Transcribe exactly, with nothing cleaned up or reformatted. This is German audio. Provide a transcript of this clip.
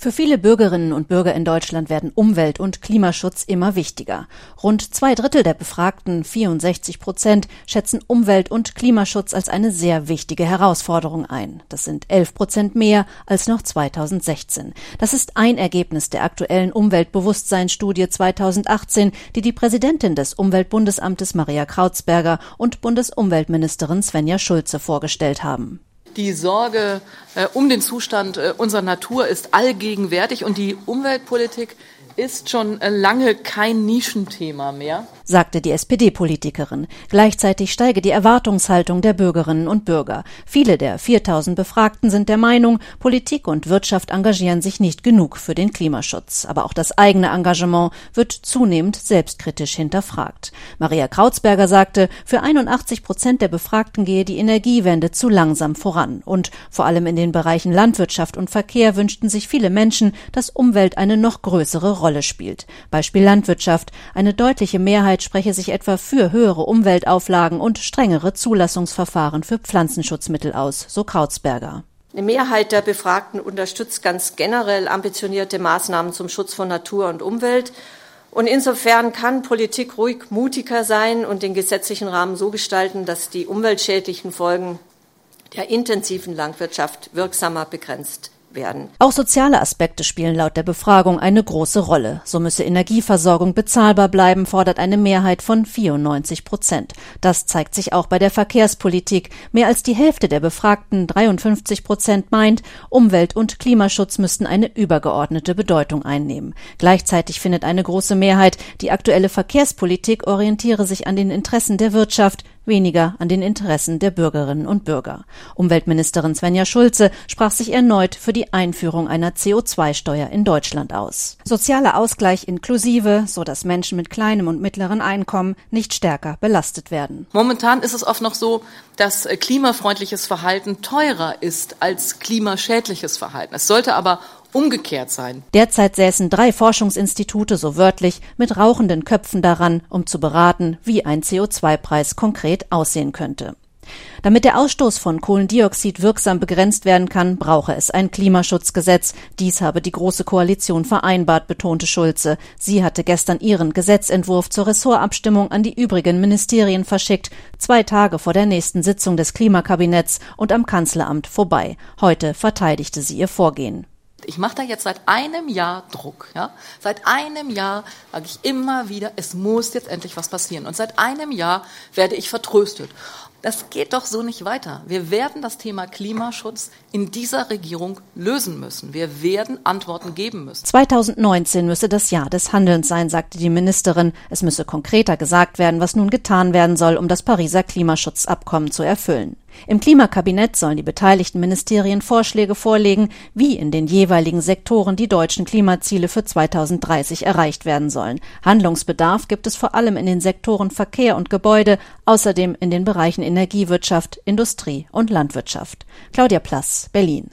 Für viele Bürgerinnen und Bürger in Deutschland werden Umwelt- und Klimaschutz immer wichtiger. Rund zwei Drittel der Befragten, vierundsechzig Prozent, schätzen Umwelt- und Klimaschutz als eine sehr wichtige Herausforderung ein. Das sind elf Prozent mehr als noch zweitausendsechzehn. Das ist ein Ergebnis der aktuellen Umweltbewusstseinsstudie zweitausendachtzehn, die die Präsidentin des Umweltbundesamtes Maria Krautsberger und Bundesumweltministerin Svenja Schulze vorgestellt haben. Die Sorge äh, um den Zustand äh, unserer Natur ist allgegenwärtig und die Umweltpolitik ist schon äh, lange kein Nischenthema mehr, sagte die S P D-Politikerin. Gleichzeitig steige die Erwartungshaltung der Bürgerinnen und Bürger. Viele der viertausend Befragten sind der Meinung, Politik und Wirtschaft engagieren sich nicht genug für den Klimaschutz. Aber auch das eigene Engagement wird zunehmend selbstkritisch hinterfragt. Maria Krautsberger sagte, für einundachtzig Prozent der Befragten gehe die Energiewende zu langsam voran. Und vor allem in den Bereichen Landwirtschaft und Verkehr wünschten sich viele Menschen, dass Umwelt eine noch größere Rolle Rolle spielt. Beispiel Landwirtschaft. Eine deutliche Mehrheit spreche sich etwa für höhere Umweltauflagen und strengere Zulassungsverfahren für Pflanzenschutzmittel aus, so Krautsberger. Eine Mehrheit der Befragten unterstützt ganz generell ambitionierte Maßnahmen zum Schutz von Natur und Umwelt. Und insofern kann Politik ruhig mutiger sein und den gesetzlichen Rahmen so gestalten, dass die umweltschädlichen Folgen der intensiven Landwirtschaft wirksamer begrenzt werden. Auch soziale Aspekte spielen laut der Befragung eine große Rolle. So müsse Energieversorgung bezahlbar bleiben, fordert eine Mehrheit von vierundneunzig Prozent. Das zeigt sich auch bei der Verkehrspolitik. Mehr als die Hälfte der Befragten, dreiundfünfzig Prozent, meint, Umwelt- und Klimaschutz müssten eine übergeordnete Bedeutung einnehmen. Gleichzeitig findet eine große Mehrheit, die aktuelle Verkehrspolitik orientiere sich an den Interessen der Wirtschaft, weniger an den Interessen der Bürgerinnen und Bürger. Umweltministerin Svenja Schulze sprach sich erneut für die Einführung einer C O zwei Steuer in Deutschland aus. Sozialer Ausgleich inklusive, so dass Menschen mit kleinem und mittleren Einkommen nicht stärker belastet werden. Momentan ist es oft noch so, dass klimafreundliches Verhalten teurer ist als klimaschädliches Verhalten. Es sollte aber umgekehrt sein. Derzeit säßen drei Forschungsinstitute, so wörtlich, mit rauchenden Köpfen daran, um zu beraten, wie ein C O zwei Preis konkret aussehen könnte. Damit der Ausstoß von Kohlendioxid wirksam begrenzt werden kann, brauche es ein Klimaschutzgesetz. Dies habe die Große Koalition vereinbart, betonte Schulze. Sie hatte gestern ihren Gesetzentwurf zur Ressortabstimmung an die übrigen Ministerien verschickt, zwei Tage vor der nächsten Sitzung des Klimakabinetts und am Kanzleramt vorbei. Heute verteidigte sie ihr Vorgehen. Ich mache da jetzt seit einem Jahr Druck. Ja? Seit einem Jahr sage ich immer wieder, es muss jetzt endlich was passieren. Und seit einem Jahr werde ich vertröstet. Das geht doch so nicht weiter. Wir werden das Thema Klimaschutz in dieser Regierung lösen müssen. Wir werden Antworten geben müssen. zweitausendneunzehn müsse das Jahr des Handelns sein, sagte die Ministerin. Es müsse konkreter gesagt werden, was nun getan werden soll, um das Pariser Klimaschutzabkommen zu erfüllen. Im Klimakabinett sollen die beteiligten Ministerien Vorschläge vorlegen, wie in den jeweiligen Sektoren die deutschen Klimaziele für zweitausenddreißig erreicht werden sollen. Handlungsbedarf gibt es vor allem in den Sektoren Verkehr und Gebäude, außerdem in den Bereichen Energiewirtschaft, Industrie und Landwirtschaft. Claudia Plass, Berlin.